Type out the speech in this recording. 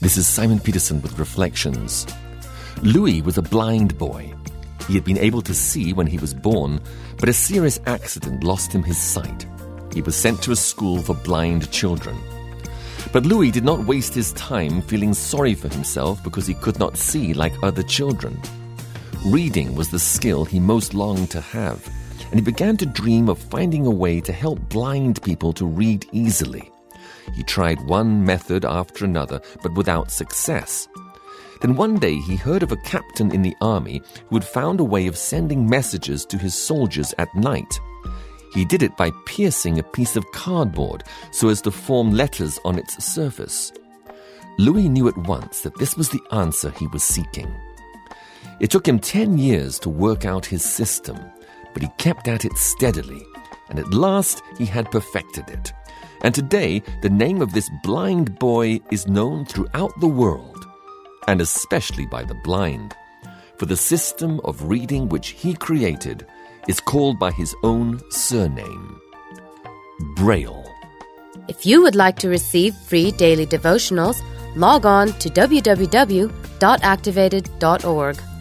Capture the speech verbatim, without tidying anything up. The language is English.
This is Simon Peterson with Reflections. Louis was a blind boy. He had been able to see when he was born, but a serious accident lost him his sight. He was sent to a school for blind children. But Louis did not waste his time feeling sorry for himself because he could not see like other children. Reading was the skill he most longed to have, and he began to dream of finding a way to help blind people to read easily. He tried one method after another, but without success. Then one day he heard of a captain in the army who had found a way of sending messages to his soldiers at night. He did it by piercing a piece of cardboard so as to form letters on its surface. Louis knew at once that this was the answer he was seeking. It took him ten years to work out his system, but he kept at it steadily, and at last he had perfected it. And today, the name of this blind boy is known throughout the world, and especially by the blind, for the system of reading which he created is called by his own surname, Braille. If you would like to receive free daily devotionals, log on to w w w dot activated dot org.